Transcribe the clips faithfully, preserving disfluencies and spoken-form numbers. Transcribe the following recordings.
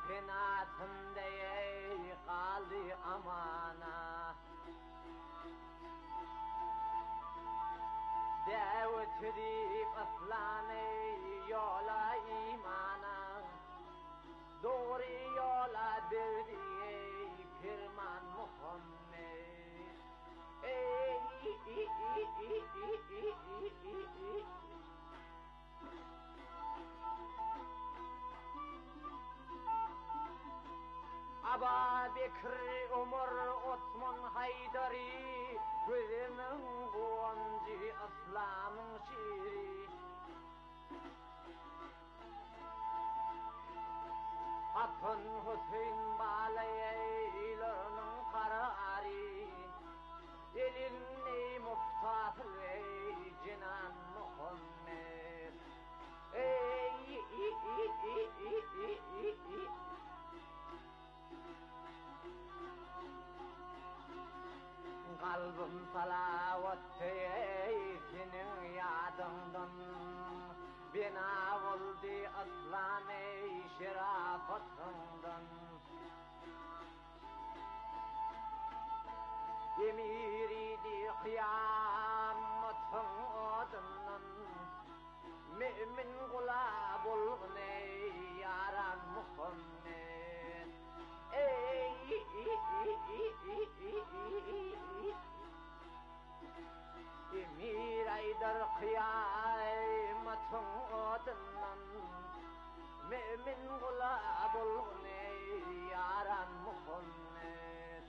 Penatımda kaldı amana Davet edip aslanı yola imana Doğru yola verdi Pirman Muhammed Ey Aba Bekir, Ömer, Osman, Haydari Gözümün kuvancı aslanın şiiri Hatun Hüseyin Balaylarının kararı Elini muftatlı Cinan Muhammed Ey Kalbim salavatte senin yadından Bina oldu aslan-ı şerafatından Emiridi kıyametin adından Mümin kula bulgın yaran Muhammed Ey Emir Aydar kıyametin adından Mümin kula bulgın yaran Muhammed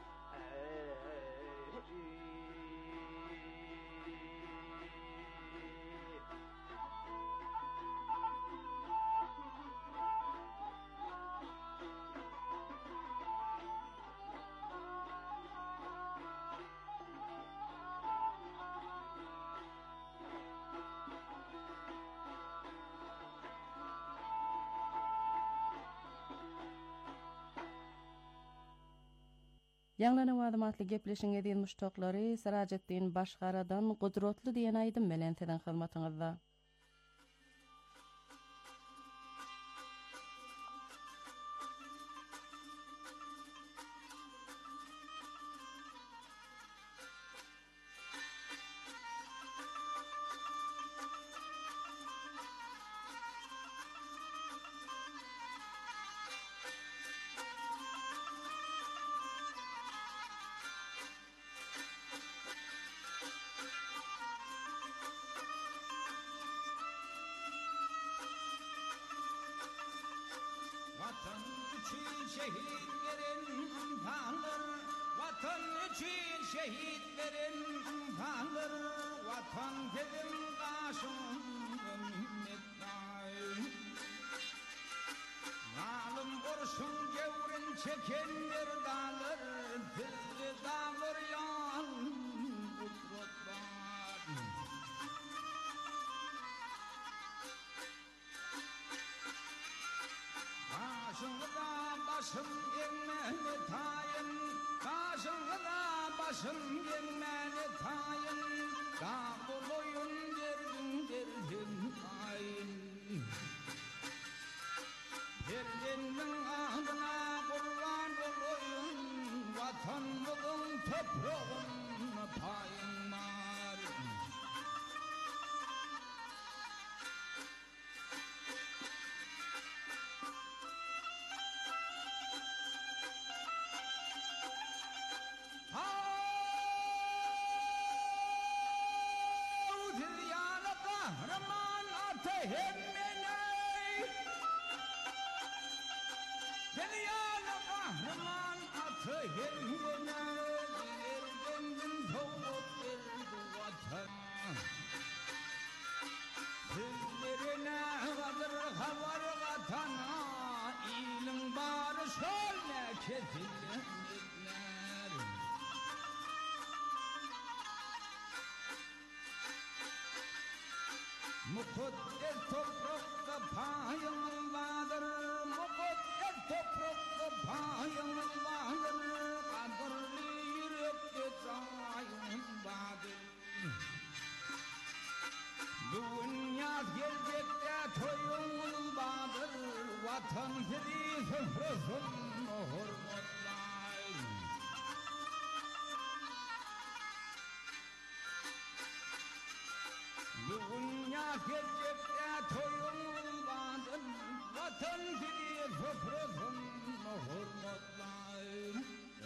Ýanglanan wadamatly gepleşiň edýän muştaklary Sirajetdin Başgaradan Gudratly diýen aýdym bilen seden hyzmatyňyzda. Vatan için şehitlerin kanlar, vatan için şehitlerin kanlar, vatan dedim karşımda minnettar. Malum borçun gevrin çekenler dağlar, dilli dağlar yan kudretler. Başımda başım gelmeni tayın, başımda başım gelmeni tayın, kabul oyun derdin derdin tayın. Perdenin adına kurban olayım, vatanımın toprağın payın var. Sizlerine vardır havar vatana, ilim barış olma kesilenler. Mukaddes toprakta payın vardır, mukaddes toprakta payın vardır, kadırlı yürekte sayın vardır. Dünya gelecekte toyun vardır, vatan vatan fedi sofrasında hürmetler. Dünya gelecekte toyulmadın, vatan fedi sofrasında hürmetler.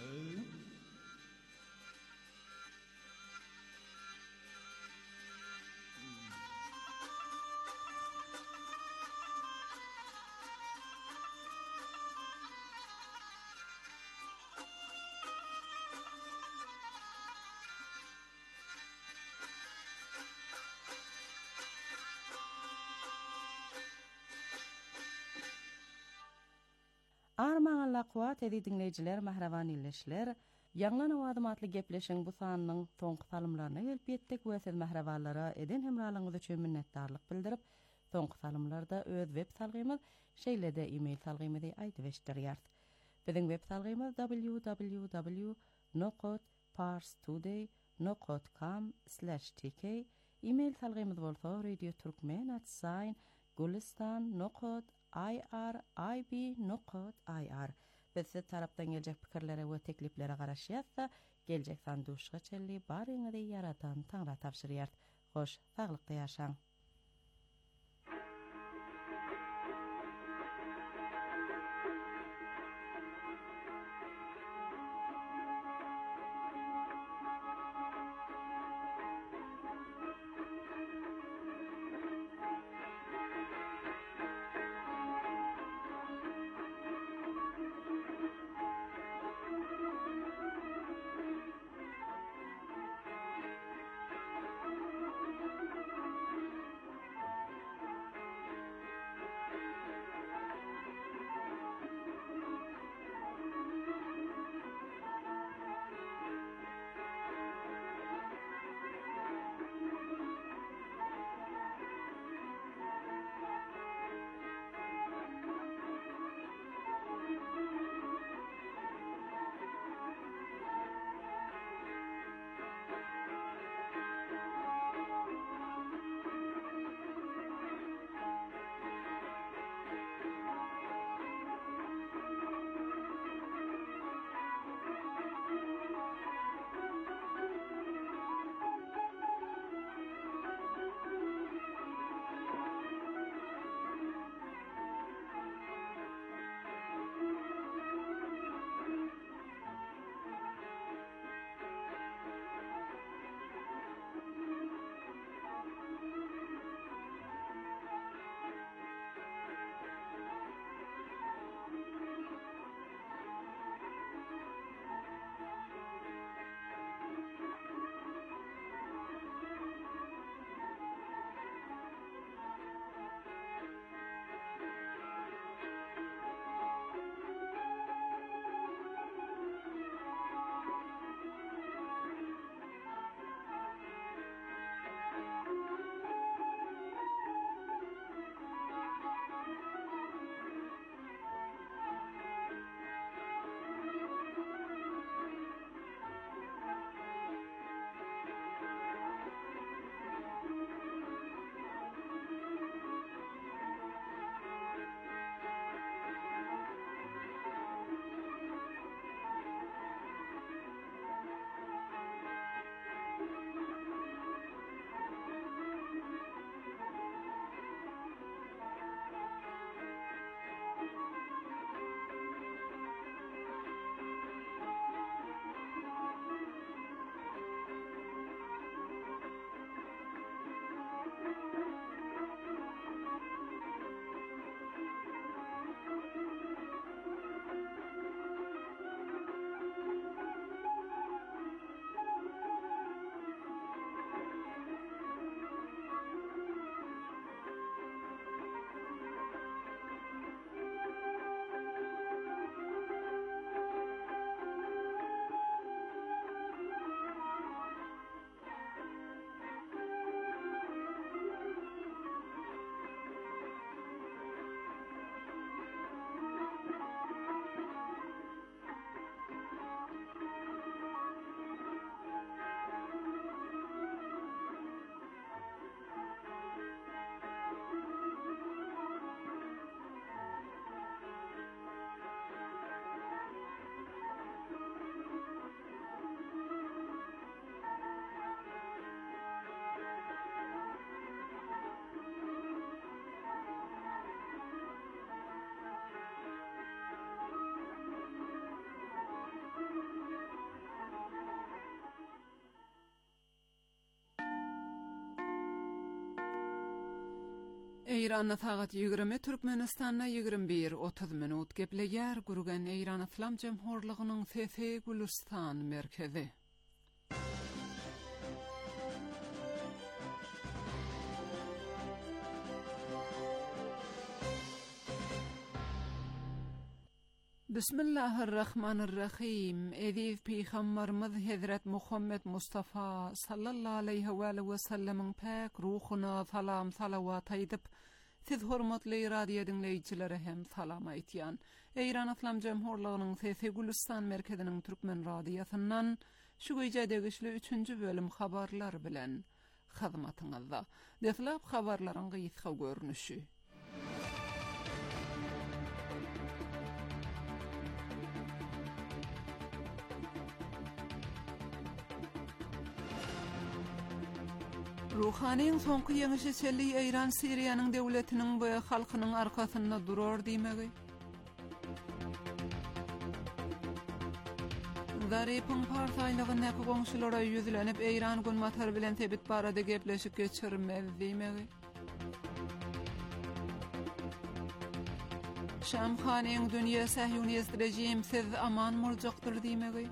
Armağanla kuat edi dinleyiciler, mahravan illeşler. Yanlan avadım atlı gepleşin bu sanının soňky salymlaryna gelip ýetdik we siz mahrawanlara eden hemralaryňyz üçin minnetdarlyk bildirip, soňky salymlarda öz web salgymyz şeýlede e-mail salgymyzy aýdyp eşdirýär. Biziň web salgymyz w w w nokot parstoday nokot com slash t k. E-mail salgymyz bolsa radio turkmen at sign gulistan nokot irib nokot ir. Biz siz tarapdan geljek pikirlere we tekliplere garaşýatsa, geljek sanduşga çelli baryňyzy yaratan taňra tapşyrýar. Hoş, saglykda ýaşaň. Eýranda sagat ýigirme, Türkmenistanda ýigirme bir otuz minut gepleýär gurgan Eýran Islam Jemhurlygynyň Sesi Gülistan merkezi. Bismillahirrahmanirrahim. Edip Peygamberimiz Hazret Muhammed Mustafa sallallahu aleyhi ve sellem'in pek ruhuna salam salavat aýdyp, siz hormatly radio dinleýijilere hem salam aýtýan. Eýran Islam Jemhurlygynyň Sesi Gülistan merkeziniň Türkmen radiosundan şu güýje güçlü üçüncü bölüm habarlar bilen hyzmatyňyzda. Deslap habarlaryň gysga görnüşi. Ruhaniň soňky ýeňişi çelli Eýran Siriýanyň döwletiniň we halkynyň arkasynda durar diýmegi. Zarypyň partaýlygyna goňşulara ýüzlenip Eýran gulmatar bilen tebit barada gepleşip geçirmez diýmegi. Şamkhanyň dünýä Sahyunist rejim siz aman boljakdyr diýmegi.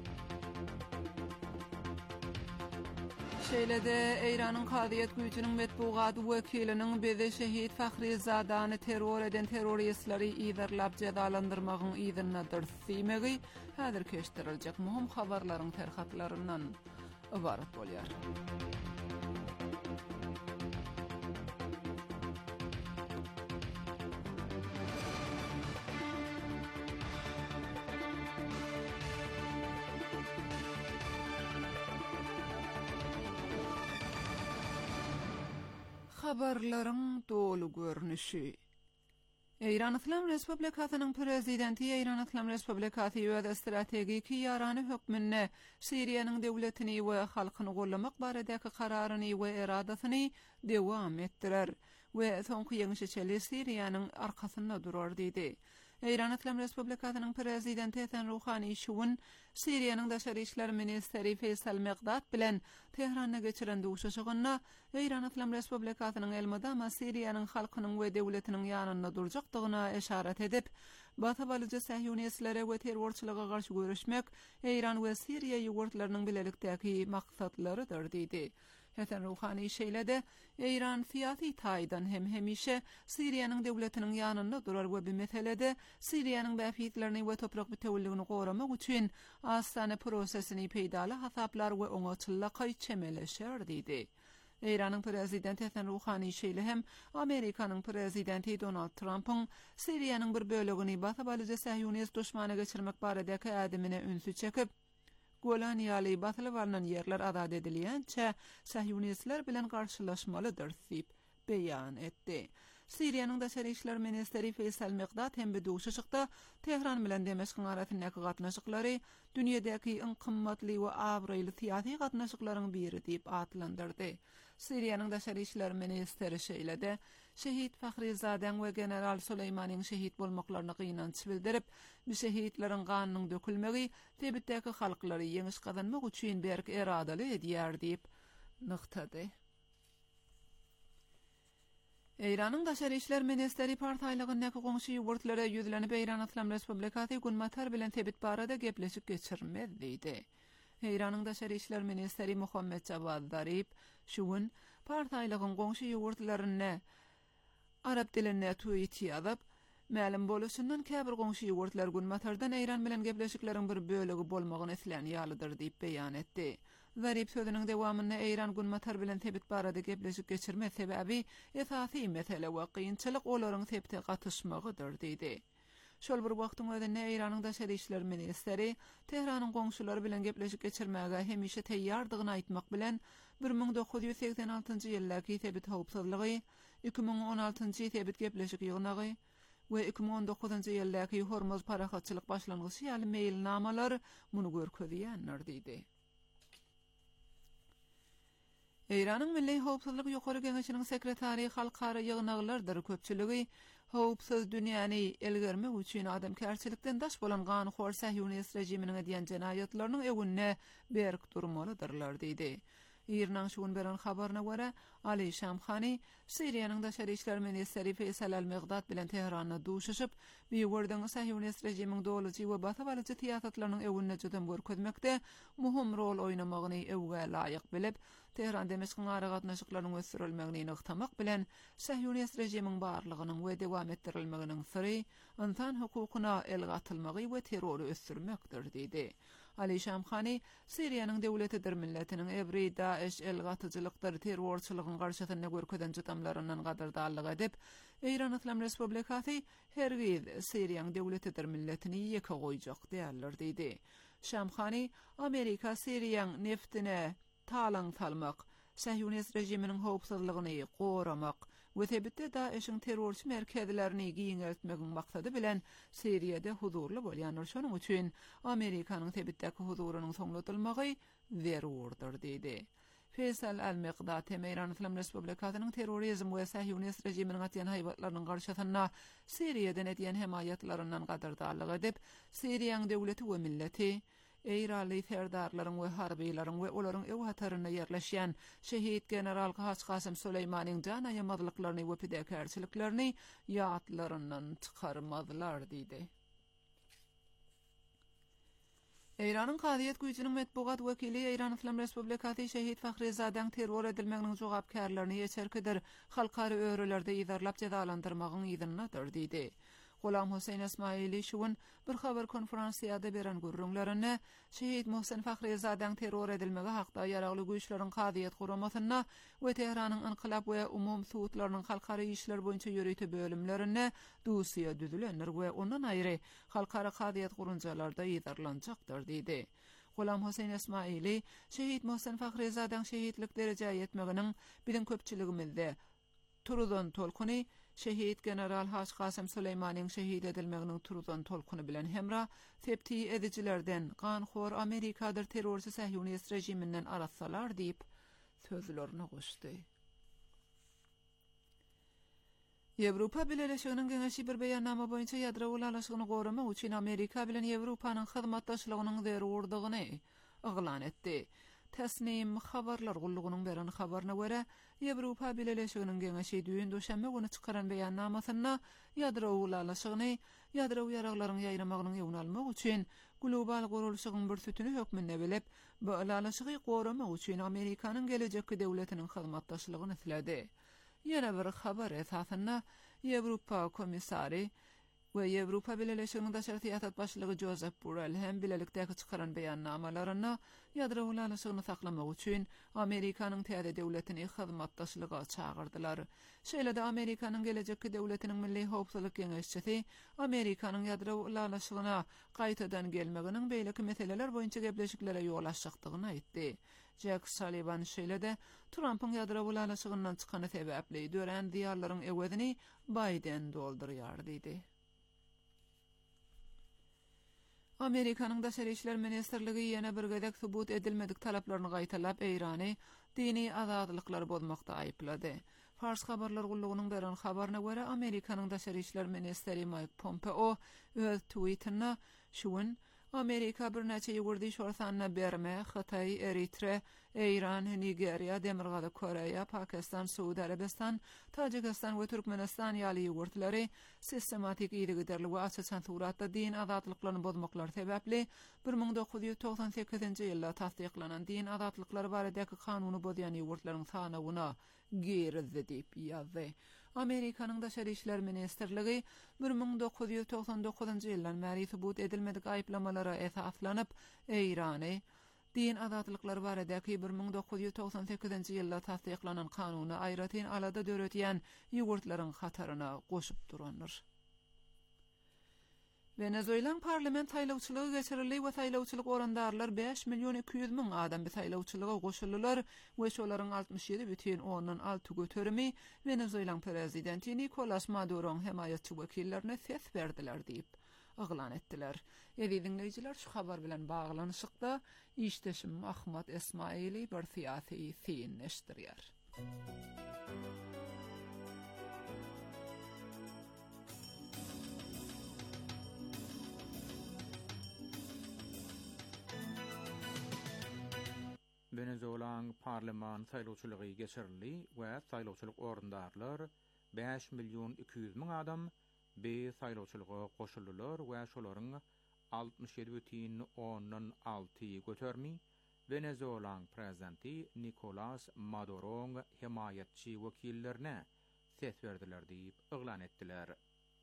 Şeýlede Eýranyň Kadyýet güýçiniň metbugat wekiliniň beze şehit Fahrizadany terror eden terroristleri ýerlap jazalandyrmagyň ýerine diýmegi häzir keşdiriljek muhim habarlaryň terhatlaryndan ibaret bolýar. Habarlaryň dolu görnüşi. Eýran Islam Respublikasynyň prezidenti Eýran Islam Respublikasy ýa-da strategik ýarany hökmünde Siriýanyň döwletini we halkyny gollamak baradaky kararyny we eradasyny dewam etdirer we soňky ýeňişi çeli Siriýanyň arkasynda durar diýdi. Eýran Islam Respublikasynyň prezidenti Hasan Ruhani şuwun Siriýanyň daşary işler ministeri Faysal Megdad bilen Tehranda geçiren duşuşygyna Eýran Islam Respublikasynyň elmadama Siriýanyň halkynyň we döwletiniň ýanynda durjakdygyna eşaret edip, Batabalyjy Sahyunistlere we terrorçylyga garşy görüşmek Eýran we Siriýa ýurtlarynyň bilelikdäki maksatlarydyr diýdi. Hasan Ruhani şeýlede Eýran fiýaty taýdan hem hemişe Siriýanyň döwletiniň ýanynda durar we bu meselede Siriýanyň bäfitlerini we toprak bütewilligini goramak üçin Astana prosesini peýdaly hasaplar we oňaçyllaky çemeleşer diýdi. Eýranyň prezidenti Hasan Ruhani şeýle hem Amerikanyň prezidenti Donald Trump'yň Siriýanyň bir bölegini Batabalyjy Sahyunist düşmana geçirmek baradaky ädimine ünsü çekip, Golan ýaly batyly barnan ýerler azad edilýänçe Sahyunistler bilen garşylaşmalydyr diýip beýan etdi. Siriýanyň daşary işler ministeri Faysal Megdad hem bu duşuşykda Tehran bilen Demeşkiň arasyndaky gatnaşyklary dünýädäki iň kymmatly we awryly syýasy gatnaşyklaryň biri diýip atlandyrdy. Siriýanyň daşary işler ministeri şeýlede şehit Fahrizadan we general Suleymanyň şehit bolmaklaryny gynanç bildirip, bu şehitleriň ganynyň dökülmegi tebitdäki halklary ýeňiş gazanmak üçin berk eradaly edýär diýip nyktady. Eýranyň daşary işler ministeri partaýlygynyň goňşy ýurtlara ýüzlenip Eýran Islam Respublikasy gulmatar bilen tebit barada gepleşip geçirmez diýdi. Eýranyň daşary işler ministeri Muhammed Javad Zarip şuwun partaýlygyň goňşy ýurtlaryna arab diline tweet ýazyp, ma'lum boluşundan käbir goňşy ýurtlar gulmatardan Eýran bilen gepleşikleriň bir bölegi bolmagyny isleýän ýalydyr diýip beýan etdi. Zarip sözüniň dewamynda Eýran gulmatar bilen tebit barada gepleşip geçirme sebebi esasy mesele we kynçylyk olaryň tebite gatnaşmagydyr diýdi. Şol bir wagtyň özünde Eýranyň daşary işler ministeri Tehranyň goňşulary bilen gepleşip geçirmäge hemişe teýýardygyny aýtmak bilen bir ming dokuz ýüz seksen altyncy ýyldaky tebit howpsuzlygy, iki ming on altyncy tebit gepleşik ýygnagy we iki ming on dokuzunçy ýyldaky Hormuz parahatçylyk başlangyşy ýaly mailnamalar muny görkezýänler diýdi. Eýranyň Milli Howpsuzlyk ýokary geňeşiniň sekretary halkara ýygnagylardyr köpçüligi howpsuz dünýäni elgermek üçin adamkärçilikden daş bolan ganyxor Sahyunist rejiminiň edýän jenayatlarynyň öwünne berk durmalydyrlar diýdi. İran şuun beren habarına göre Ali Şamkhani Suriýanyň daşary işler ministeri Feysal Al-Migdad bilen Teheranda duşuşyp, biýgördiň Sahyonist rejimiň dolaçy we basabalyjy tiýatrylarynyň ewine jydym görkezmekde muhim rol oýnamagyny ewge laýyk bilip, Tehran Demeşkiň ara gatnaşyklarynyň ösürilmegini ygtamak bilen Sahyonist rejimiň barlygynyň we dewam etdirilmeginiň syry insan hukukyna el gatylmagy we terrory ösürmekdir diýdi. Ali Şamkhani Suriýanyň döwletidir milletiniň ebri Daesh el gatyjylykdyr terrorçylygyň garşysyna görkezen jytamlaryndan gadardallyk edip, Eýran Islam Respublikasy hergiz Suriýanyň döwletidir milletini ýeke goýjak diýerler diýdi. Şamkhani Amerika Suriýanyň neftine talan salmak, Sahyonist rejiminiň howpsuzlygyny goramak we tebitde Daeshiň terrorçy merkezlerini giňeltmegiň maksady bilen Suriýada huzurly bolýanlar şonuň üçin Amerikanyň tebitdeki huzurunyň soňlatylmagy zerurdyr diýdi. Feysal Al-Migdad Eýran Islam Respublikasynyň terrorizm we Sahyonist rejiminiň atýan haýbatlarynyň garşysyna Suriýadan etýän hemaýatlaryndan gadardallyk edip, Suriýanyň döwleti we milleti Eýraly ferdarlaryň we harbiýlaryň we olaryň ew hataryna ýerleşýän şehit general Qasim Süleýmanyň jan aýamadlyklaryny we pidekerçiliklerini ýatlaryndan çykarmadylar diýdi. Eýranyň Qadiýet güýjiniň metbuat wekili Eýran Islam Respublikasy şehit Fahrizadeň terror edilmeginiň jogapkärlerini ýeçerkidir halkary örelerde ýazarlap jazalandyrmagyň ýygynydyr diýdi. Gulam Huseyn Esmaili şuun bir haber konferansiýada beren gurrunlaryny şehit Muhsin Fahrizadeň terror edilmegi hakda ýaragly güýçleriň Qadiýet guramasyna we Teheranyň inqilab we umum suwutlarynyň halkary işler boýunça ýörüýti bölümlerini dusiýa düzülenler we ondan aýry halkary Qadiýet gurunjalarda ýydarlanjakdyr diýdi. Gulam Huseyn Esmaili şehit Muhsin Fahrizadeň şehitlik derejä ýetmeginiň biziň köpçüligimizde turuzan tolkuny şehit general Qasim Süleýmanyň şehit edilmeginiň turuzan tolkuny bilen hemra tepti edijilerden ganxor Amerikadyr terrorçy Sahyonist rejiminden arassalar diýip sözlerini goşdy. Ýewropa Birleşiginiň Geňeşi bir beýannama boýunça ýadro ulalaşygyny goramak üçin Amerika bilen Ýewropanyň hyzmatdaşlygynyň zerurdygyny oglan etdi. Tesnim habarlar gullugynyň beren habaryna görä, Ýewropa Birleşiginiň Geňeşi düýün döşenme güni çykaran beýannamasyna ýadro ulalaşygyny, ýadro ýaraklaryň ýaýramagynyň ýewne almak üçin global gurulşygyň bir sütüni hökmünde bilip, bu ulalaşygy goramak üçin Amerikanyň gelejekki döwletiniň hyzmatdaşlygyny tiledi. Ýene bir habar esasyna Ýewropa komissary we Ýewropa Birleşiginiň daşary tiýatrat başlygy Josep Borrell hem bilelikdäki çykaran beýannamalaryna ýadro ulalaşygyny saklamak üçin Amerikanyň täze döwletini hyzmatdaşlyga çagyrdylar. Şeýle-de Amerikanyň gelejekki döwletiniň milli howpsuzlyk geňeşçisi Amerikanyň ýadro ulalaşygyna gaýtadan gelmeginiň beýleki meseleler boýunça gepleşiklere ýol açjakdygyny aýtdy. Jack Sullivan şeýle-de Trumpyň ýadro ulalaşygynyň çykany sebäpli dören diýarlaryň ewedini Biden doldurýar diýdi. Amerikanyň daşary işler ministerligi ýene bir gedek subut edilmedik talaplaryny gaýtalap Eýrany dini azadlyklar bozmakda aýplady. Fars habarlar gullugynyň beren habaryna görä Amerikanyň daşary işler ministeri Mike Pompeo öz Twitter'na şuun Amerika bir neçe ýugurdy şorsanyna berme, Hatay, Eritre, Eýran, Nigeriya, Demirgada, Koreýa, Pakistan, Suudi Arabistan, Tajikistan we Türkmenistan ýaly ýugurtlary sistematik ýygyderli we açyk suratda din azatlyklaryny bozmaklar sebäpli bir ming dokuz ýüz togsan sekizinji ýylda tasdiklanan din azatlykları baradäki kanuny bozýan ýugurtlaryň sanawyna geri diýip ýazdy. Amerikanyň daşary işler ministerligi bir ming dokuz ýüz togsan dokuzynji ýyldan bäri subut edilmedik aýplamalara esaslanyp Eýrany din azatlyklary baradäki bir ming dokuz ýüz togsan sekizinji ýylda tasdiklanan kanuny aýratyn alada döretýän ýugurtlaryň hataryna goşup duranlar. Venezuelan parlament saýlawçylygy geçirildi we saýlawçylyk orandarlar beş milyon iki ýüz miň adam bir saýlawçylyga goşuldylar we şolaryň altmış ýedi бүтүn ondan alty göterimi Venezuelan prezidenti Nicolas Maduro'ň hemaýatçy wekillerine ses berdiler diýip oglan etdiler. Ýa-da dinleýijiler şu habar bilen baglanyşykda işdeşim Ahmat Esmaili bir siýasy fiýin neşdirýär. Venezuelan parlament saýlawçylygy geçirildi we saýlawçylyk orundarlar beş milyon iki yüz min adam be saýlawçylyga goşuldylar we şolaryň altmış ýedi бүтін ondan alty götermi Venezuelan prezidenti Nicolas Maduro'ň himayetçi wekillerine ses berdiler diýip yglan etdiler.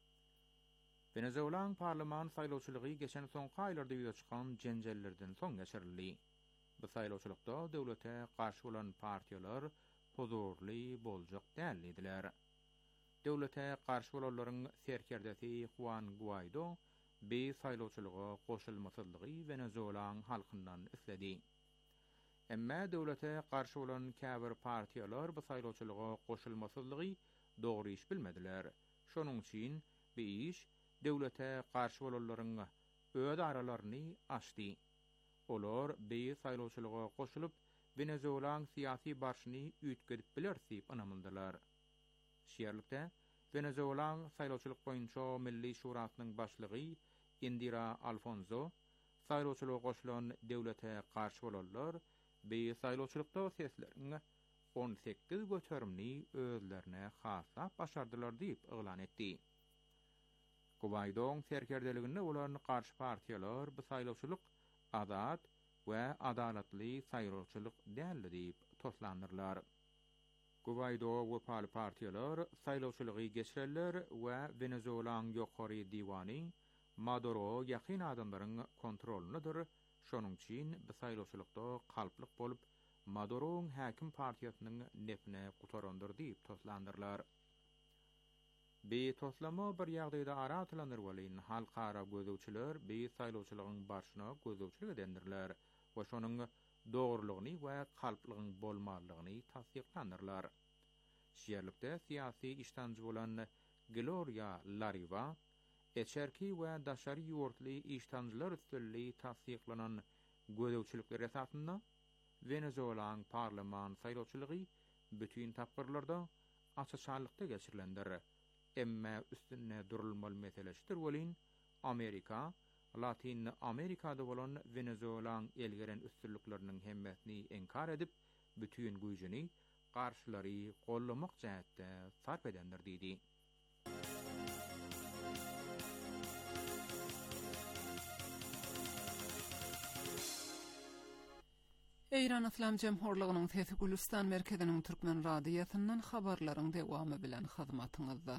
Venezuelan parlament saýlawçylygy geçen soňky aýlarda ýüze çykan jenjellerden soň geçirildi. Bu saýlawçylykda döwlete garşy bolan partiýalar pozorly boljak däldiler. Döwlete garşy bolanlaryň serkerdesi Juan Guaido be saýlawçylyga goşulmasyzlygy Venezuelan halkyndan isledi. Emma döwlete garşy bolan käbir partiýalar bu saýlawçylyga goşulmasyzlygy dogry iş bilmediler. Şonuň üçin bu iş döwlete garşy bolanlaryň öz aralaryny açdy. Olar beý saýlawçylyga goşulyp Venezuelan syýasy barşyny üýtgedip biler diýip anamyndylar. Şeýerlikde Venezuelan saýlawçylyk boýunça Milli Şurasynyň başlygy Indira Alfonso saýlawçylyga goşulan döwlete garşy bolanlar beý saýlawçylykda sesleriň on sekiz göterimni özlerine hassa başardylar diýip yglan etdi. Guaidoň serkerdeliginde bolan garşy partiýalar bu saýlawçylyk azat we adalatly saýlawçylyk däldi diýip toslandyrlar. Guaido we pal partiýalar saýlawçylygy geçirenler we Venezuelan ýokary diwany Maduro ýakyn adamlaryň kontrolundadyr. Şonuň üçin bu saýlawçylykda kalplyk bolup Maduro'ň häkim partiýasynyň nepine gutarandyr diýip toslandyrlar. Be toslama bir ýagdaýda ara atylandyr bolyn halkara gözewçiler be saýlawçylygyň başyna gözewçilik edendirler we şonuň dogrulygyny we kalplygyň bolmalygyny tasdiklandyrlar. Şeýerlikde syýasy iştanjy bolan Gloria Lariva eçerki we daşary ýurtly iştanjylar üstünligi tasdiklanan gözewçilikler esasynda Venezuelan parlament saýlawçylygy bütün tapgyrlarda açyçalykda geçirilendir. Emma üstünne durulmaly meselesidir bolyn Amerika, Latin Amerikada bolan Venezuelan elgeren üstünlükleriniň hemmetini inkar edip bütün güýjini garşylary gollamak jähetde sarp edendir diýdi. Eýran Islam Jemhurlygynyň Sesi Gülistan merkeziniň türkmen radiýasyndan habarlaryň dewamy bilen hyzmatyňyzda.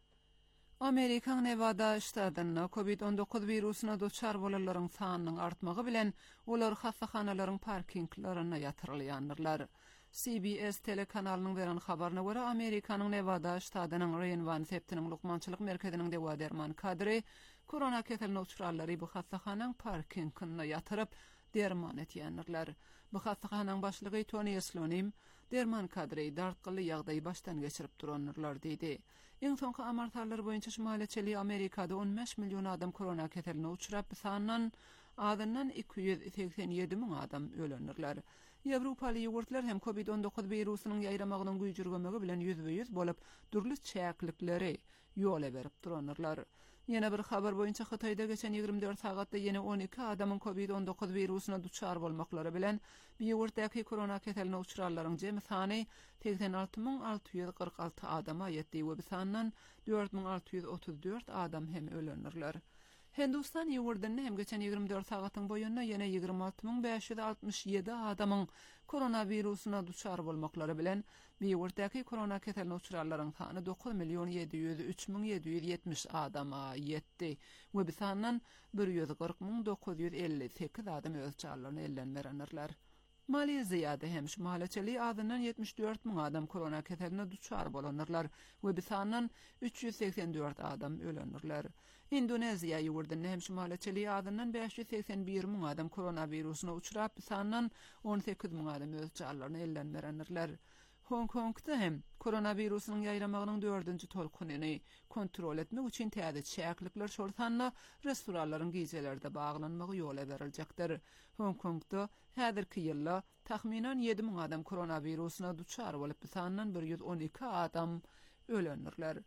Amerikaň Nevada ştatyna covid on dokuz wirusyna duçar bolanlaryň sanynyň artmagy bilen olar hassahanaryň parkinglaryna ýatyrylýandylar. C B S telekanalynyň beren habaryna görä Amerikanyň Nevada ştatynyň Reno septiniň lukmançylyk merkeziniň dewa derman kadry korona keselini uçurallary bu hassahanyň parkingine ýatyryp derman etýänler. Bu hassahanyň başlygy Tony Slonim derman kadry dartgyly ýagdaý başdan geçirip duranlar diýdi. Iň soňky amartarlar boýunça Şumaly Çeli Amerikada on beş milyon adam korona keseline uçurap sannan adından iki yüz seksen ýedi min adam ölenirler. Ýewropaly ýurtlar hem covid on dokuz wirusynyň ýaýramagynyň güýjürgemegi bilen yüzbe yüz bolup durly çäklikleri ýola berip duranlar. Yine bir haber boýunça Hataýda geçen ýygrimi dört sagatda ýene on iki adamyň covid on dokuz wirusyna duçar bolmaklary bilen bir ýurtdaky korona keseline uçurarlaryň jemy sany seksen alty min alty yüz kırk alty adama ýetdi we bu sandan dört min alty yüz otuz dört adam hem ölenirler. Hindistan ýurdynda hem geçen ýygrimi dört sagatyň boýunna ýene ýygrimi alty min beş yüz altmış ýedi adamyň koronawirusyna duçar bolmaklary bilen bir ýurtdaky korona keseline uçurarlaryň sany dokuz milyon ýedi yüz üç min ýedi yüz ýetmiş adama ýetdi we bu sandan bir yüz kırk min dokuz yüz elli sekiz adam öz çarlaryny ellenmerenler. Maleziýada hem Şumaly Çeli adından yetmiş dört min adam korona keseline duçar bolanlar we bu sandan üç yüz seksen dört adam ölenirler. Indoneziýa ýurdynda hem Şumaly Çeli adından beş yüz seksen bir min adam koronawirusyna uçurap sandan on sekiz min adam öz çarlaryny ellenmerenler. Hong Kongda hem koronawirusynyň ýaýramagynyň dördünji tolkunyny kontrol etmek üçin täze çäklikler şortanna restoranlaryň gizelerde baglanmagy ýola beriljakdyr. Hong Kongda häzirki ýylda tahminan yedi min adam koronawirusyna duçar bolup sandan bir yüz on iki adam ölenirler.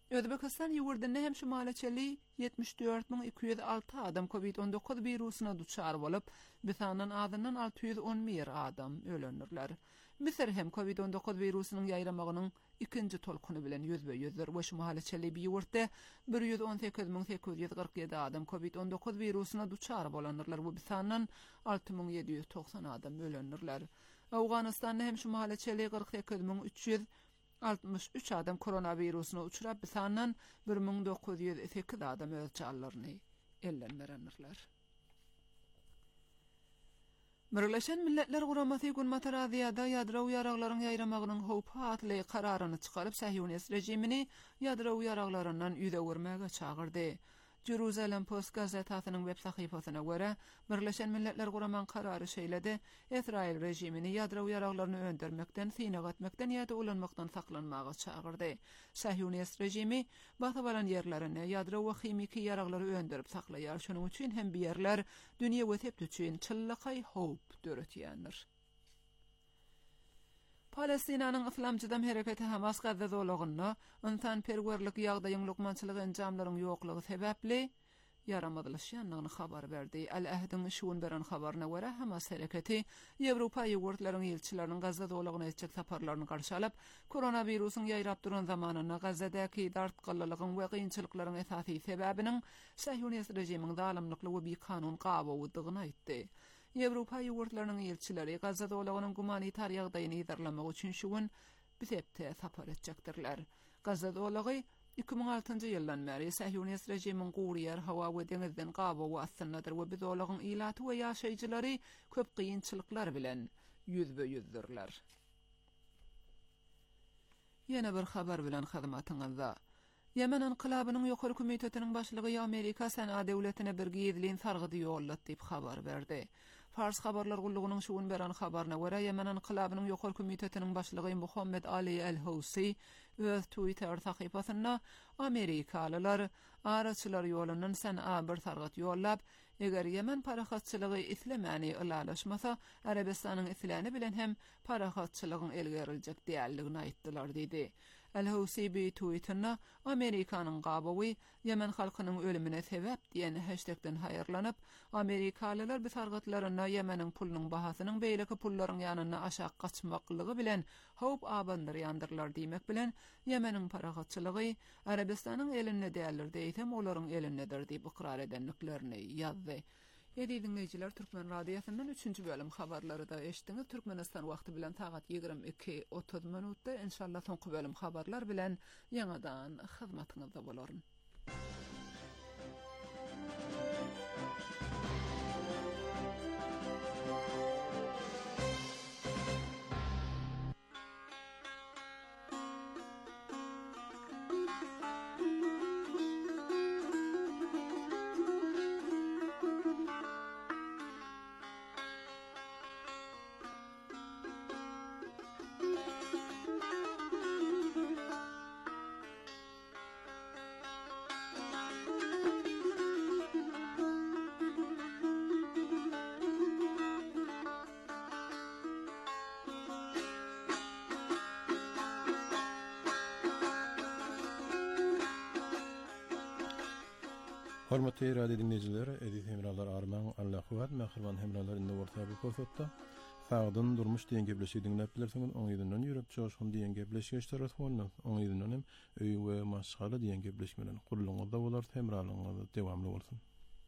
Özbekistan ýurdynda hem şumaly yetmiş dört bin iki yüz altı adam covid on dokuz wirusyna duçar bolup, bisanan adından altı yüz on bir adam ölenirler. Misir hem covid on dokuz wirusynyň ýaýramagynyň ikinji tolkuny bilen ýüzbe-ýüzdir. Bu şumaly bir ýurtda bir yüz on sekiz bin sekiz yüz kırk yedi adam covid on dokuz wirusyna duçar bolanyrlar. Bu bisanan altı bin yedi yüz doksan adam ölenirler. Awganystanda hem şumaly kırk sekiz bin üç yüz altmış üç adam koronavirusuna uçurap bisanan bir bin dokuz yüz sekiz adam öz çallaryny ellenmerenler. Birleşen Milletler Guramasy Gulmata Raziýada ýadrowy ýaraglaryň ýaýramagynyň howpatly kararyny çykaryp Sahyonist rejimini ýadrowy ýaraglaryndan ýüze görmäge çagyrdy. Jerusalem Post gazetäsiniň web sahypasyna görä, Birleşen Milletler Guraman karary şeýledi, Israil rejimini ýadrowy ýaraglaryny öndürmekden, synav etmekden ýa-da ulanmakdan saklanmagy çagyrdy. Sahyonist rejimi bata balan ýerlerini ýadrowy himiki ýaraglary öndürip saklaýar. Şonuň üçin hem bu ýerler dünýä wetep üçin çyllakay howp döretýändir. Palestinanyň Islamçydam hereketi Hamas Gazza zolagyny insan perwerlik ýagdaýyň lukmançylyk enjamlaryň ýoklugy sebäpli yaramadylyşýanlygyny habar berdi. Al-Ahdyň şuun beren habaryna görä Hamas hereketi Ýewropa ýurtlarynyň elçileriniň Gazza zolagyna etjek saparlaryny garşy alyp, koronawirusyň ýaýrap duran zamanyna Gazzadaky dartgylylygyň we gynçylyklaryň esasy sebäbiniň Sahyonist rejimiň zalymlykligi we bir-kanun gabawydygyny aýtdy. Ýewropa ýurtlarynyň elçileri Gazza zolagynyň humanitar ýagdaýyny ýerlemek üçin şuun bisepde sapar etjekdirler. Gazza zolagy iki bin altynjy ýyldan beri Sahyonist rejimiň gurýar hawa we deňizden gabawy aslyndadyr we biz olagyň ilaty we ýaşaýjylary köp gynçylyklar bilen ýüzbe-ýüzdirler. Ýene bir habar bilen hyzmatyňyzda. Yemen inqilabynyň ýokary komitetiniň başlygy Amerika Sana döwletine bir gizlin sargydy ýollat diýip habar berdi. Fars habarlar gullugynyň şuun beren habaryna görä Yemen inqilabynyň ýokary komitetiniň başlygy Muhammed Ali El-Housi öz Twitter sahypasynda Amerikalylar araçylar ýolundan Sana bir sargyt ýollap, eger Yemen parahatçylygy islemani ilalaşmasa, Arabistanyň islany bilen hem parahatçylygyň elgeriljek diýerligini aýtdylar diýdi. El-Housi bi Twitter'na Amerikanyň gabawy Yemen halkynyň ölümine sebäp diýen hashtagden haýyrlanyp, Amerikalylar bu sargatlaryna Yemeniň pulunyň bahasynyň beýleki pullaryň ýanyna aşağı gaçmaklygy bilen howp abandyrýandyrlar diýmek bilen Yemeniň parahatçylygy Arabistanyň elinde däldir diýsem olaryň elindedir diýip ikrar edenliklerini ýazdy. Ýa-da dinleýijiler, Türkmen radiosynyň üçünji bölüm habarlary da eşitdiňiz. Türkmenistan wagty bilen sagat ýygrimi iki otuz minutda inşallah soňky bölüm habarlar bilen ýa-dan hyzmatyňyzda bolaryn. Hormatly radio dinleyijiler, edip hemralar arman Allah kuwat mähriban hemralar indi orta bir posotda sagdyn durmuş diýen gepleşi dinläp bilersiňiz. on ýedinden ýürek çoşun diýen gepleşi tarafyndan on ýedinden hem öý we maşgala diýen gepleşmeden gurulňyzda bolar, hemralyňyz dewamly bolsun.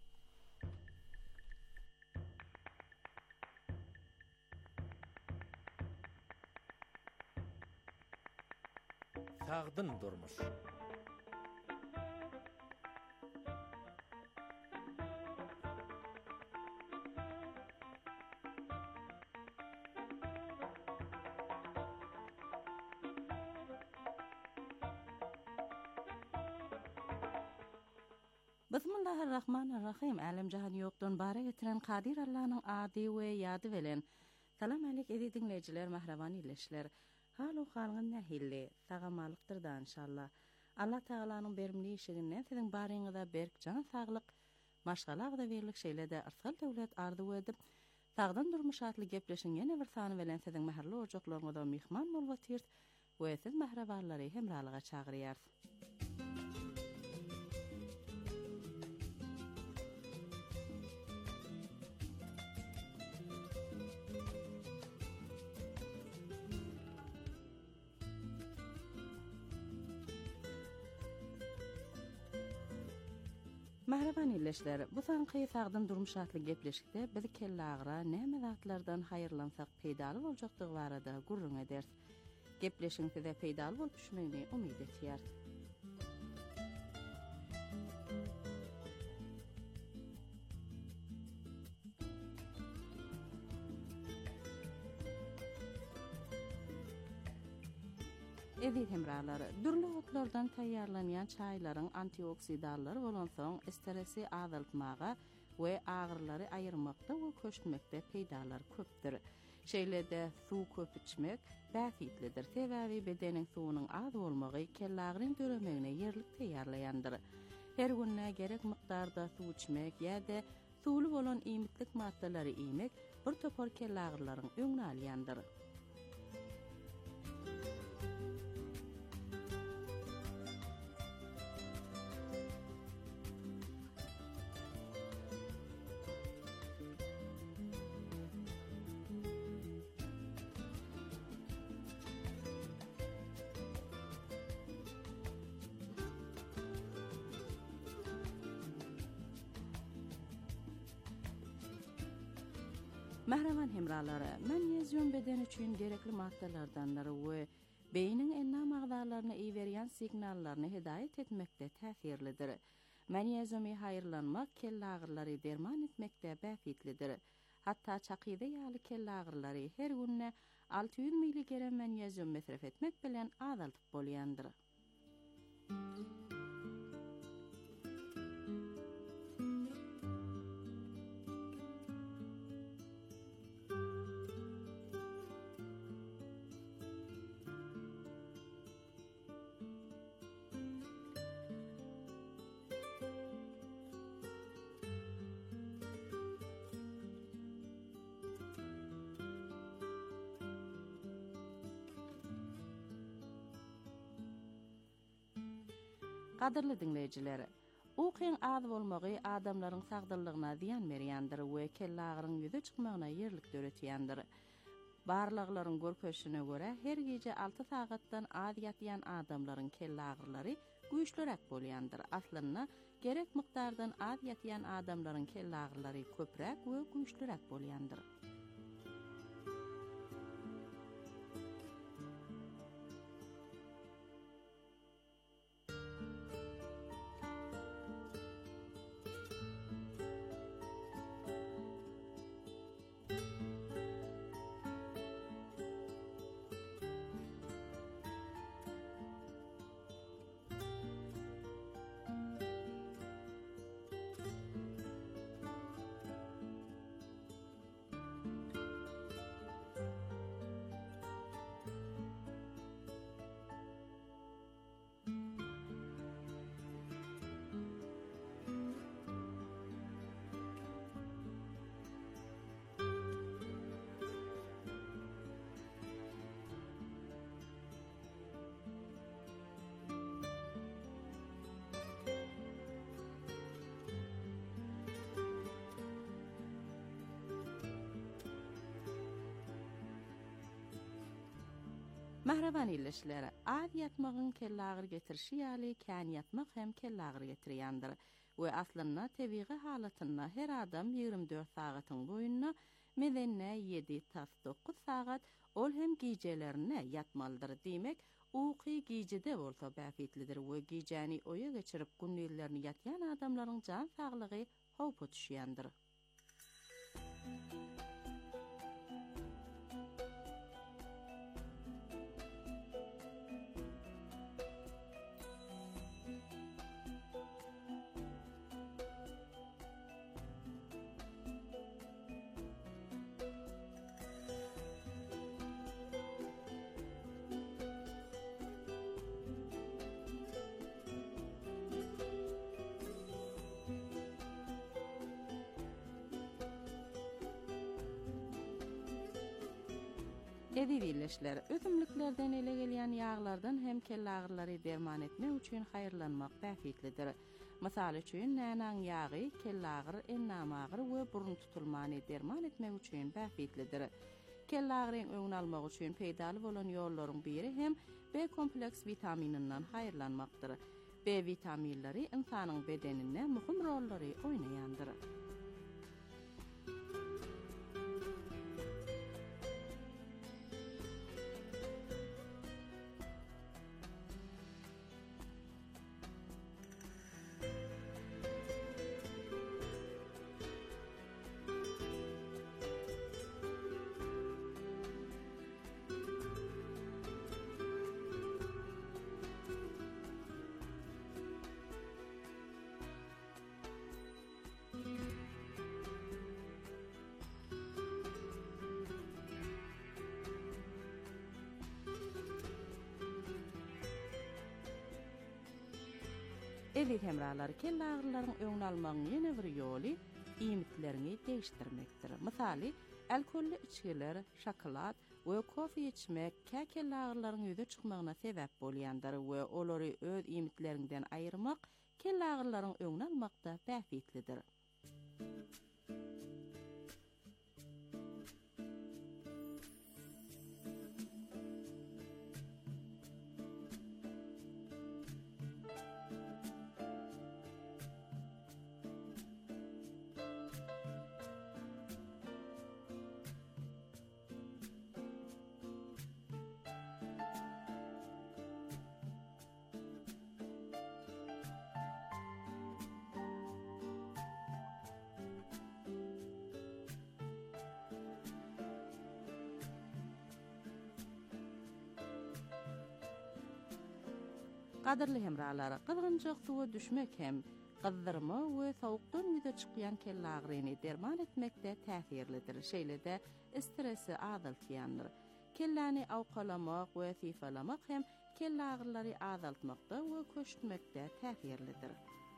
Sagdyn durmuş. Bismillahirrahmanirrahim. Alam jahan ýokdan bara getiren Qadir Allah'nyň ady we ýady bilen. Salam aleyk edi dinleyijiler, mahraban ýyleşler. Halu halgyň nähilli, tagamalykdyr da inşallah. Allah Taalanyň bermli işiginden siziň baryňyzda berk jan saglyk, maşgala da berlik şeýlede arsal döwlet ardy edip, sagdyn durmuş atly gepleşiň ýene bir sany bilen siziň mahally ojaklaryňyzda mihman bolup otyrt we siz mahrabanlary hemralyga çagyrýar. Mahraban illeşler, bu sanqy sagdyn durmuşatly gepleşikde biz kelle agyra näme zatlardan haýyrlansak peýdaly boljakdygy barada gurrun ederiz. Gepleşiň size peýdaly bolup düşmegini umyt etýär. Eziz hemralary, dürli otlardan taýýarlanýan çaýlaryň antioksidallary bolan soň stresi azaltmaga we ağrylary aýyrmakda we köşmekde peýdalar köpdir. Şeýlede suw köp içmek bäfitlidir. Sebäbi bedeniň suwunyň az bolmagy kelle agyryň döremegine ýerlik taýýarlaýandyr. Her günne gerek mykdarda suw içmek ýa-da suwly bolan iýmitlik maddalary iýmek bir topar kelle agyrylaryň öňüne alýandyr. Mahraman hemralary, magnezium beden üçin gerekli maddalardandyr we beýniň ennam agdalaryna iýberýän signallaryny hidaýet etmekde täsirlidir. Magneziumy haýyrlanmak kelle agyрлary derman etmekde bäfitlidir. Hatta çakyda ýaly kelle agyрлary her günne alty ýüz miligram magnezium mesref etmek bilen azaltyp bolýandyr. Gadyrly dinleýijiler, ukyň az bolmagy adamlaryň sagdyllygyna ziýan berýändir we kelle agyryň ýüze çykmagyna ýerlik döretýändir. Barlaklaryň görkeşine görä her gece alty sagatdan az ýatýan adamlaryň kelle agyrlary güýçlürek bolýandyr. Aslynda gerek mykdardan az ýatýan adamlaryň kelle agyrlary köprek we güýçlürek bolýandyr. Mahraban illeşleri, az yatmagın kelle agyr getirişi ýaly kän yatmak hem kelle agyr getirýändir. We aslynda tebigy halatynda her adam ýygrimi dört sagatyň boýunna medenne ýedi dokuz sagat ol hem gijelerine yatmalydyr diýmek, uky gijede bolsa bäfitlidir we gijeni oýa geçirip günnülerini ýatýan adamlaryň jan saglygy howpa düşýändir. Edi birleşler, ötümlüklerden ele gelýän ýağlardan hem kelle agyрлary derman etmek üçin haýyrlanmak bäfitlidir. Mysal üçin nänaň ýagy, kelle agyr, ennam agyr we burun tutulmany derman etmek üçin bäfitlidir. Kelle agyryň öňüni almak üçin peýdaly bolan ýollaryň biri hem B kompleks vitamininden haýyrlanmakdyr. B vitaminleri insanın bedenine muhim rolları oynayandır. Eli hemralar kelle ağrıların öňüni almagyň ýene bir ýoly iýmitlerini değişdirmekdir. Misaly, alkollü içkiler, şokolad we kofe içmek kelle ağrılaryň ýüze çykmagyna sebäp bolýandyr we olary öz iýmitlerinden aýyrmak kelle ağrılaryň öňüni almakda bäfitlidir. Qadirli hemralar, qızgınjak suwa düşmek hem qızdırma we sowukdan ýüze çykýan kelle ağrıny derman etmekde täsirlidir. Şeýle-de stresi azaltýandyr. Kelleni awqalamak we sifalamak hem kelle ağrylary azaltmakda we köştmekde täsirlidir.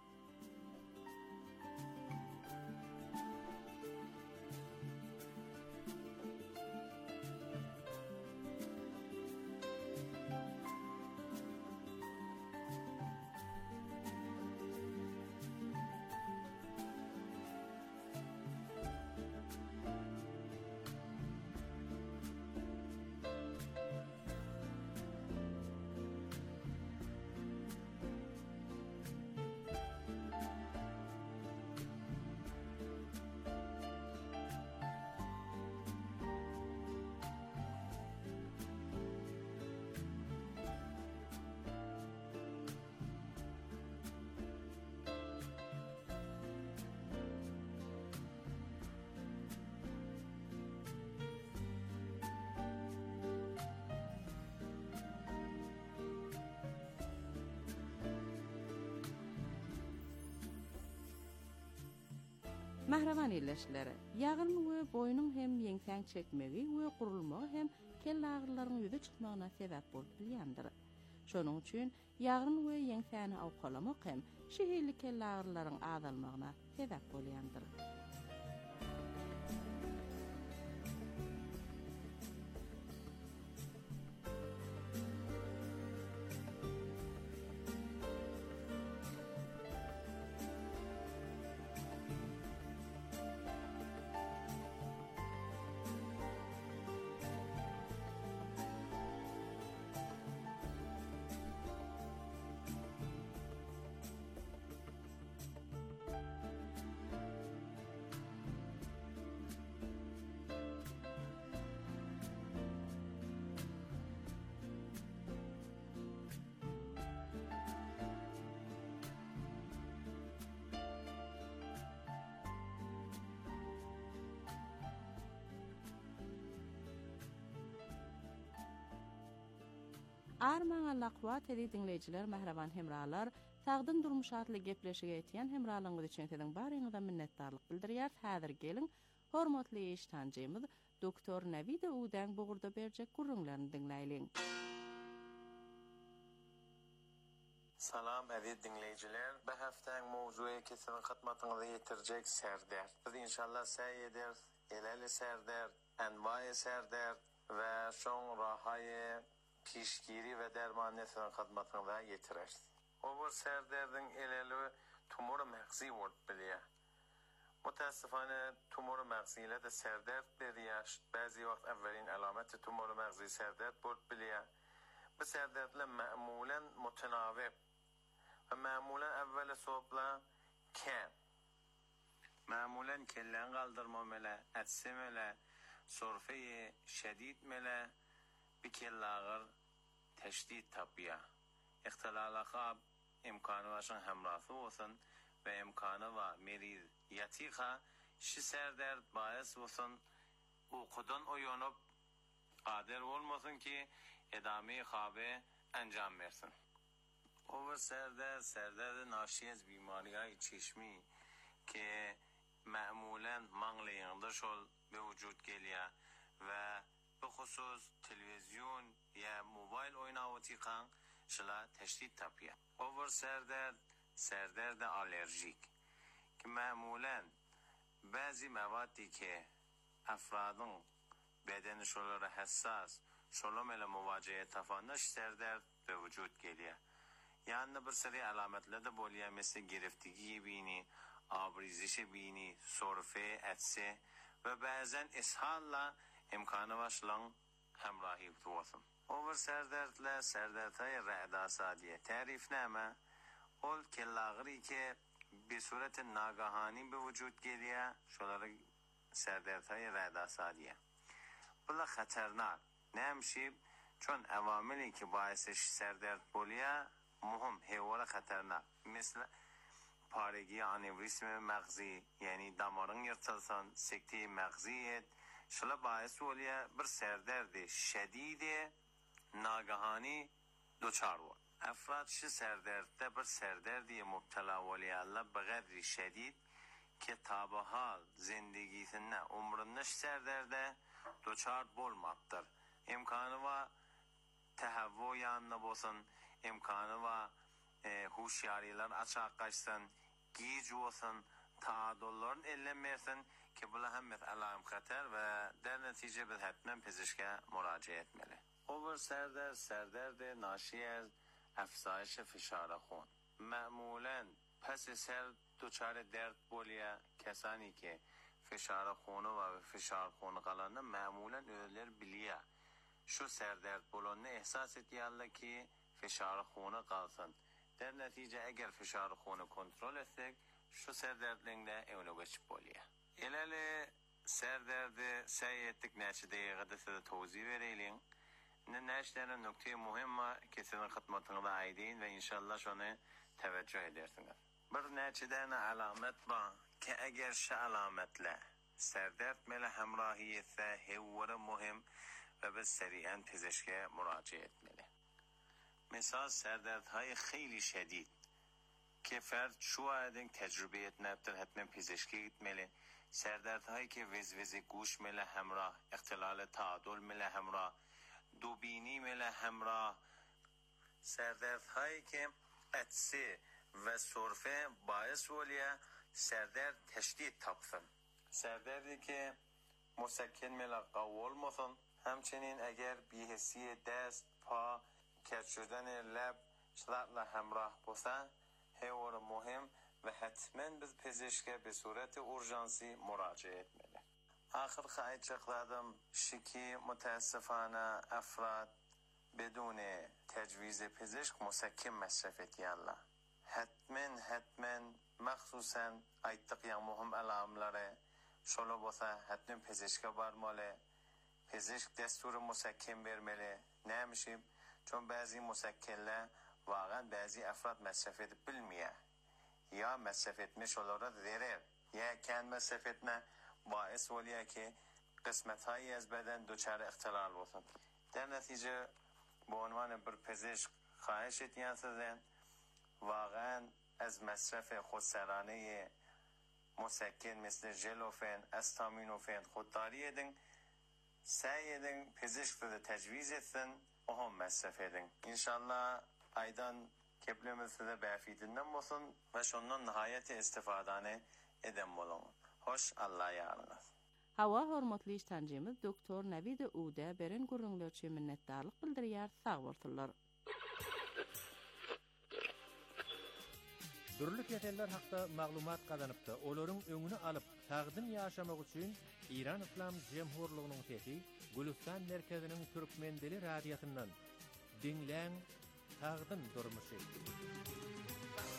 Mahravan illeşleri, ýagyn we boýnyň hem ýeňsäň çekmegi we gurulmagy hem kelle ağrılaryň ýüze çykmagyna sebäp bolup bilýändir. Şonuň üçin ýagyn we ýeňsäni awqalamak hem şeýle kelle ağrılaryň azalmagyna sebäp bolýandyr. Arman Allahwat edi dinleýijiler, mahraban hemralar, sagdyn durmuş atly gepleşige etýän hemralaryňyz üçin sizin baryňyza minnetdarlyk bildirýär. Häzir gelin hormatly eşitänjimiz doktor Navide Udan bugurda berjek gurrunlaryny dinleýilen. Salam aziz dinleyijiler. Bu haftaň mowzuy kesin hatmatyňyza ýetirjek serdär. Biz inşallah säý eder, eleli serdär, enwaý serdär we şoň rahaýy pişgiri ve derman neslen hatmatyňyza ýetirer. O bu serdärdiň eleli tumor magzy bolup bilýär. Mutassifane tumor magzyla da serdär berýär. Bäzi wagt awwelin alamaty tumor magzy serdär bolup bilýär. Bu serdärler ma'mulan mutanawib. و معمولا اول صبح کم معمولا کلن قلدرما مله اتسه مله صرفه شدید مله بکلاغر تشدید تبیه اختلال خواب امکانه واشن همراثو وسن و امکانه و مریض یتیخه شی سردرد باعث وسن او خودن اویانب قادر olmasın ki ادامه خوابه انجام برسن. او سردرد سردرد ناشی از بیماری‌های چشمی که معمولاً منقل شل به وجود گلیه و به خصوص تلویزیون یا موبایل اویناوتی قان شلا تشدید تپیه. او سردرد سردرد آلرژیک که معمولاً بعضی موادی که افرادون بدن شلو را حساس شلو مل مواجهه تفانش سردرد به وجود گلیه. یعنی بر سری علامت لده بولیه مثل گرفتگی بینی، آبریزش بینی، سرفه، اتسه و بعضن اسهال لا امکانه واشلان همراهی بتواسم. اوور سردرد لا سردرد های رعداسادیه تعریف نامه اول کلاغری که به صورت ناگهانی به وجود گلیه شلو سردرد های رعداسادیه. بلا خطرناک نمیشه چون عواملی که باعثش سردرد بولیه مهم هیوار خطرناک مثل پارگی آنوریسم مغزی یعنی دمارن یرتلسان سکته مغزیت شلا باعث بولیه بر سردرد شدید ناگهانی دوچار بود. افراد ش سردرد بر سردردی مبتلا ولیه الله بقدری شدید که تا به حال زندگیت نه عمرنش سردرده دوچار بول مابتر امکانه و تهوع یان نبوسن امکانه و هوشیاریلر açığa kaçsın giyici olsun taadolların ellenmesin ki bula hem alarm xatar ve der netice bir hatmen pezişke müracaat etmeli. Over serderd serderd naşi az افزایش فشار خون معمولاً پس سر دچار درد بولیه کسانی که فشار خون و فشار خون قلانه معمولاً ölür biliye şu serderd bulunne احساس دیاله که فشار خون qalsın در نتیجه اگر فشار خون کنترل etsek şu serderdliğinde evine geçip boliye. İlali serderdi سعی ettik neçe دقیقه size توضیح verelim. Ne neşlerin nokta muhimma ki sizin hizmetinize aidin ve inşallah şunu teveccüh edersiniz. Bir neçeden alamet var ki eğer şu alametle serdert mele hemrahiyetse hevvara muhim ve biz seriyen pezişke müracaat etmeli. Mesela serderdهای خیلی شدید که فرد شواهدین تجربیت نبتر حتما پزشکی گitmeli. سردردهایی که وزوز گوش مله همراه اختلال تعادل مله همراه دوبینی مله همراه سردردهایی که اتسه و سرفه باعث ولیه سردرد تشدید تپسن سردردی که مسکن مله قوال مثلا همچنین اگر بیهسی دست پا کج شدن لب شدت همراه باشن هیور مهم و حتما به پزشک به صورت اورژانسی مراجعه میله. آخر خواهید چقدرم شکی متاسفانه افراد بدون تجویز پزشک مسکن مصرف دیالله. حتما حتما مخصوصا ایتقیان مهم علاملاره شلو باسه حتما پزشک برماله پزشک دستور مسکن برمله نمیشیم چون بعضی مسکنله واقعا بعضی افراد مصرفت bilmiyor یا مصرف etmiş olarak ضرر یا کن مصرف etme باعث oluyor ki قسمت‌هایی از بدن دچار اختلال باشند در نتیجه به عنوان بر پزشک خواهش اتیان واقعا از مصرف خودسرانه مسکن مثل ژلوفن استامینوفن خودداری edin سعی edin پزشک رو تجویز etsin هم مصرف edin. İnşallah aydan keplemizi de befidinden olsun ve şundan nihayet istifadane eden olun. Hoş Allah'a yarınız. Hava hormatly iştancımız Doktor Navid Uda beren gurrunlar üçün minnetdarlyk bildirýär. Sag bolsunlar. Dürlük yeterler hakda maglumat kazanıpda olaryň öňüne alyp sagdyn ýaşamak üçin İran İslam Jemhurlygynyň sesi Gülistan merkeziniň Türkmendeli radiýasyndan dinläň sagdyn durmuşy.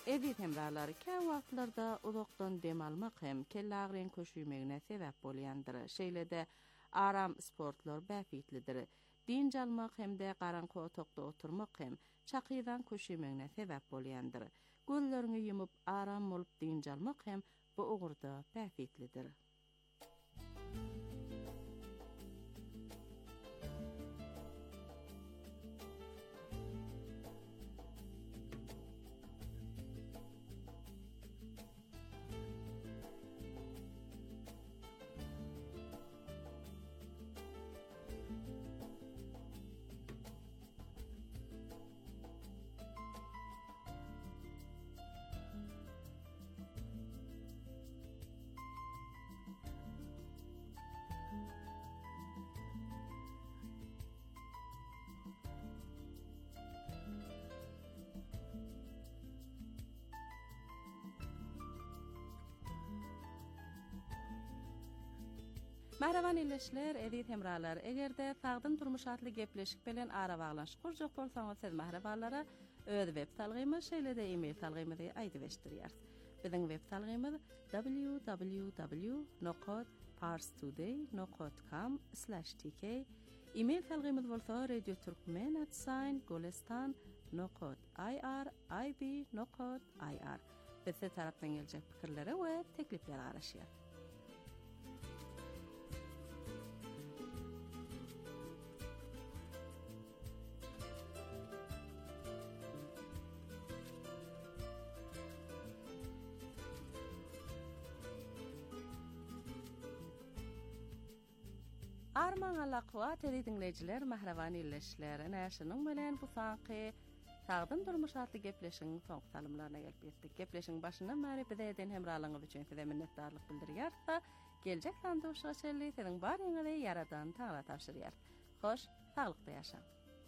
Edit hemralary kän wagtlarda uzakdan dem almak hem kelle agren köşüýmegine sebäp bolýandyr. Şeýlede aram sportlar bäfitlidir. Dinç almak hemde garanky otokda oturmak hem çakydan köşüýmegine sebäp bolýandyr. Gözlerini yumup aram bolup dinç almak hem bu ugurda bäfitlidir. Mahravan illeşler, edit hemralar, egerde sagdyn durmuş atly gepleşik bilen ara baglanşyk kurjak bolsaňyz siz mahravanlara öz web talgymy şeýlede e-mail talgymyzy aýdyp eşdirýär. Biziň web talgymyz w w w nokot parstoday nokot com slash t k. E-mail talgymyz bolsa radio turkmen at sign golestan nokot i r i b nokot i r. Bize tarapdan geljek pikirlere we teklipleri garaşýar. Arman alaqwa teri dinleyijiler mahravan illeşler näşiniň bilen bu sanky sagdyn durmuş atly gepleşiň soňky salymlaryna gelip ýetdik. Gepleşiň başyndan bäri bize eden hemralygyňyz üçin size minnetdarlyk bildirýär. Geljek sanduşa şerli seniň baryňyzy yaradan taňra tapşyrýar. Hoş, saglykda ýaşa.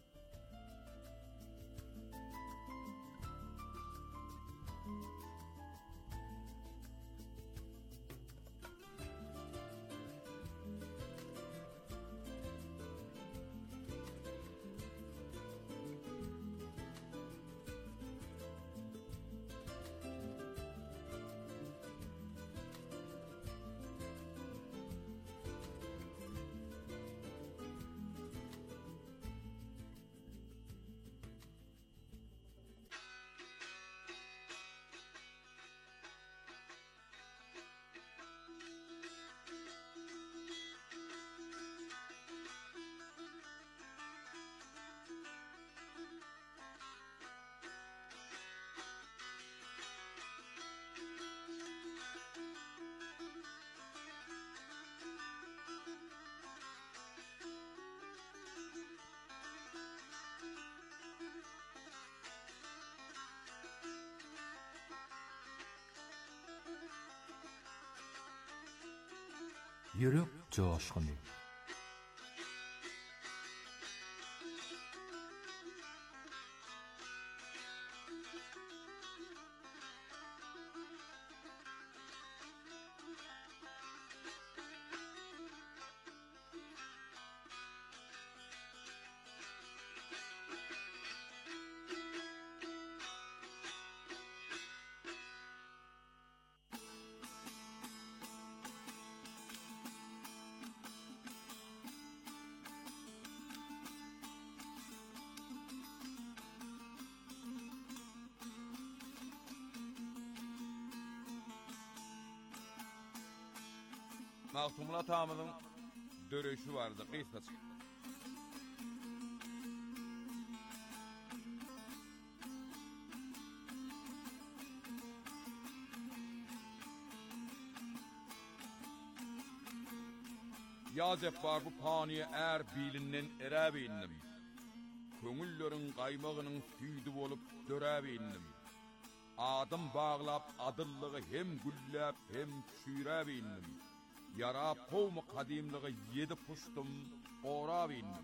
Yürek coşkuny. Mahtumla tamamının dörüşü vardı, kıysaç. Yazep var bu paniye er bilinden erebe indim. Köngüllerin kaymağının süydü olup dörebe indim. Adım bağlap adıllığı hem güllep hem çürebe indim. Yara kovmu kadimliği yedi puştum, orab indim.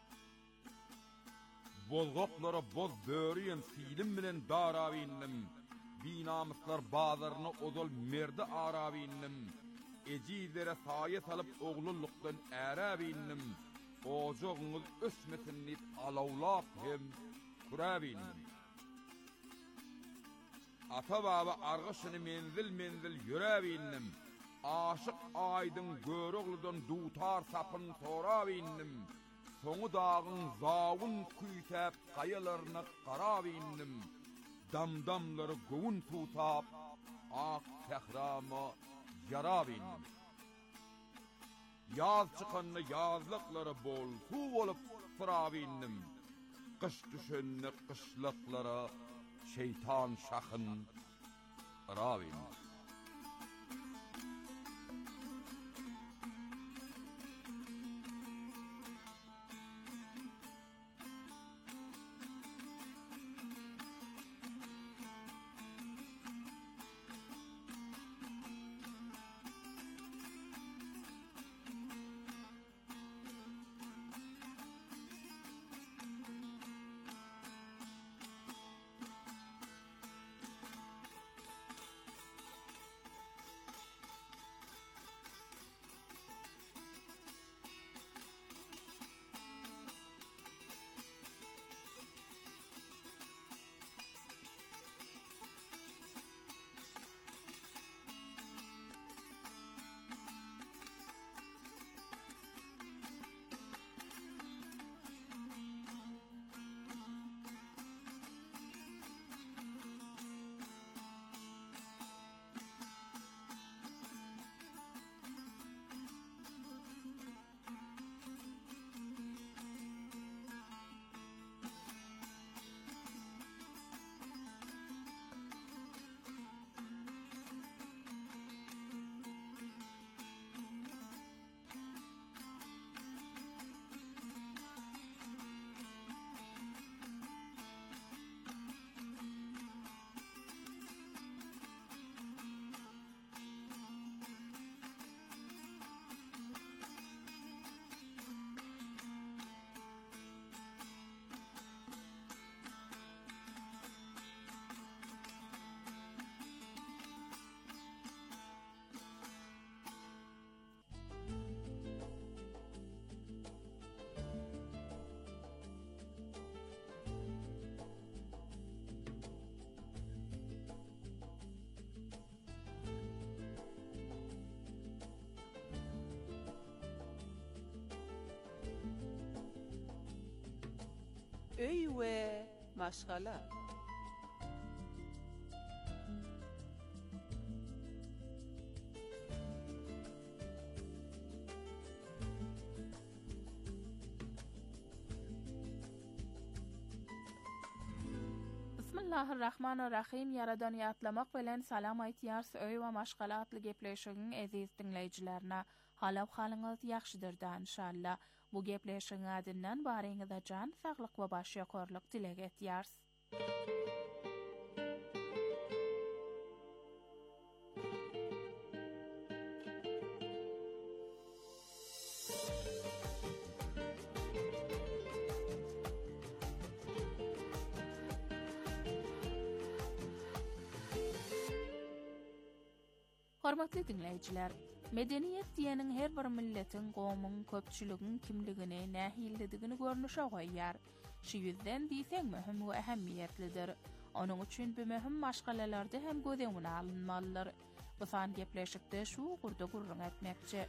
Bolgokları boz böreyen silim bilen darab indim. Binamıslar bazarını ozol merdi arab indim. Ecizlere saye salıp oğlulluktan erab indim. Ojoğunuz ösmesin nit alavlap hem kurab indim. ata baba argyşyny menzil menzil ýöräbindim. Aşyk aýdyň görogludan dutar sapyn sorabindim. Soňu dağın zawun küýtäp gaýalaryna garabindim. Damdamlary gowun tutap ak tehrama yarabindim. Yaz çykanyny yazlyklary bol su bolup fırabindim. Kış düşenni kışlıklara şeytan şahın ravin. Öy we maşgala. Bismillahirrahmanirrahim. Yaradan ýatlamak bilen salam aýtýar öý we maşgala atly gepleşigiň eziz dinleýijilerine. Halaw halyňyz ýaxşydyr da inşallah. Bu gepleşigiň adından baryňyza jan saglyk we baş ýakarlyk dileg etýärs. Hormatly dinleýijiler, medeniýet diýeniň her bir milletin, gowmyň, köpçüligiň kimligini, nähilligini görnüşe goýýar. Şu ýüzden diýsek möhüm we ähemmiýetlidir. Onuň üçin bu möhüm maşgalalarda hem gözeňine alynmalydyr. Bu san gepleşikde şu gurda gurrun etmekçi.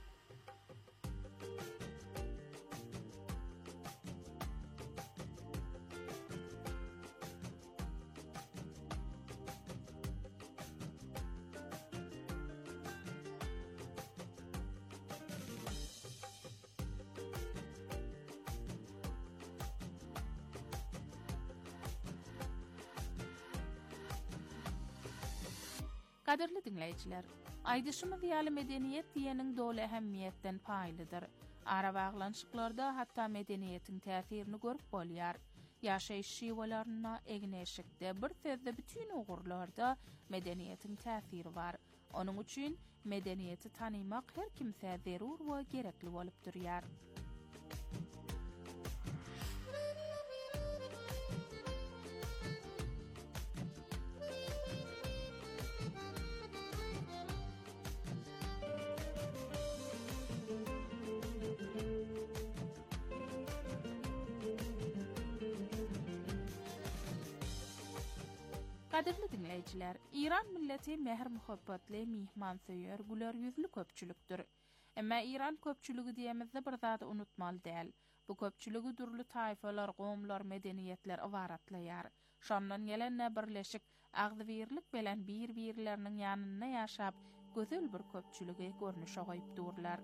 Kaderli dinleyijiler, aýdyşymyz ýaly medeniýet diýeniň doly ähemmiýetden paýlydyr. Ara baglanşyklarda hatda medeniýetiň täsirini görüp bolýar. Ýaşaýyş şiwalaryna egneşikde bir sözde bütün ugurlarda medeniýetiň täsiri bar. Onuň üçin medeniýeti tanymak her kimse zerur we gerekli bolup durýar. Qadirli dinleyiciler, İran milleti mehr muhabbetli, mihman söyür, güler yüzlü köpçülüktür. Emma İran köpçülügü diyemizde bir zat unutmalı değil. Bu köpçülügü durlu tayfalar, gomlar, medeniyetler avaratlayar. Şondan gelenle birleşik, agzıvirlik bilen bir-birlerinin yanına yaşap, gözül bir köpçülüge görnüşe goýup durlar.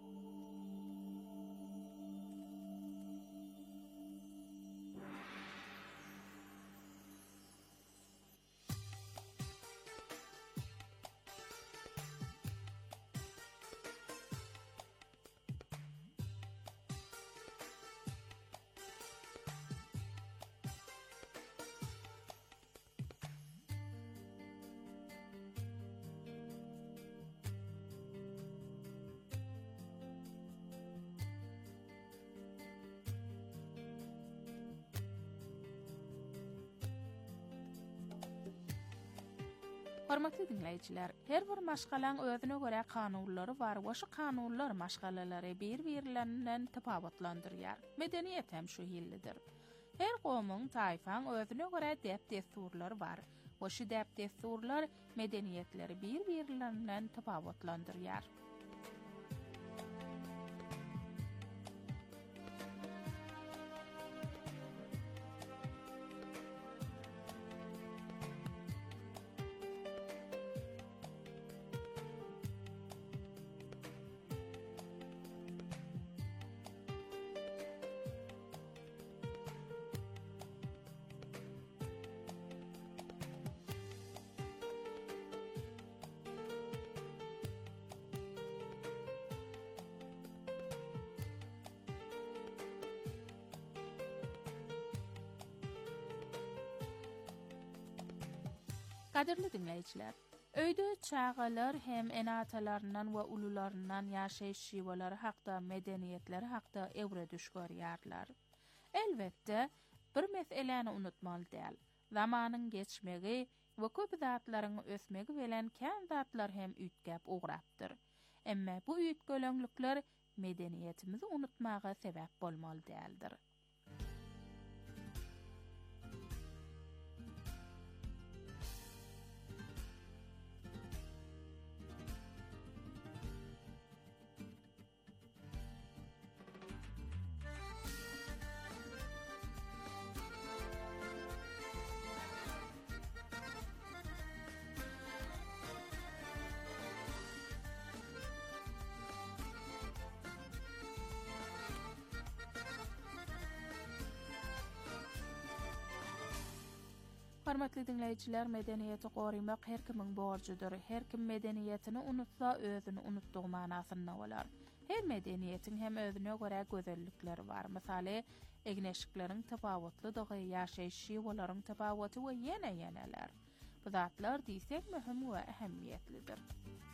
Hormatly dinleýijiler, her bir maşgalaň özüne göre kanunlary bar. Oşu kanunlar maşgalalary bir-birlerinden tapawatlandyrýar. Medeniýet hem şu hillidir. Her gowmyň, taýfaň özüne göre dep-desturlary bar. Oşu dep-desturlar medeniýetleri bir-birlerinden tapawatlandyrýar. Qadirli dinleýijiler, öýde çağalar hem enatalarından we ulularından ýaşaýyş şiwalary hakda, medeniýetleri hakda ewre düş görýärler. Elbetde bir meseleni unutmaly däl. Zamanyň geçmegi we köp zatlaryň ösmegi bilen kän zatlar hem üýtgäp ugrapdyr. Emma bu üýtgölöňlikler medeniýetimizi unutmaga sebäp bolmaly däldir. Hormatly dinleýijiler, medeniýeti gorymak her kimiň borjydyr. Her kim medeniýetini unutsa, özüni unutdygy manasyna bolar. Her medeniýetiň hem özüne göre gözellikleri bar. Misaly, egneşikleriň tapawutlydygy, ýaşaýyş şiwalaryň tapawaty we ýene-ýeneler. Bu zatlar diýsek möhüm we ähemmiýetlidir.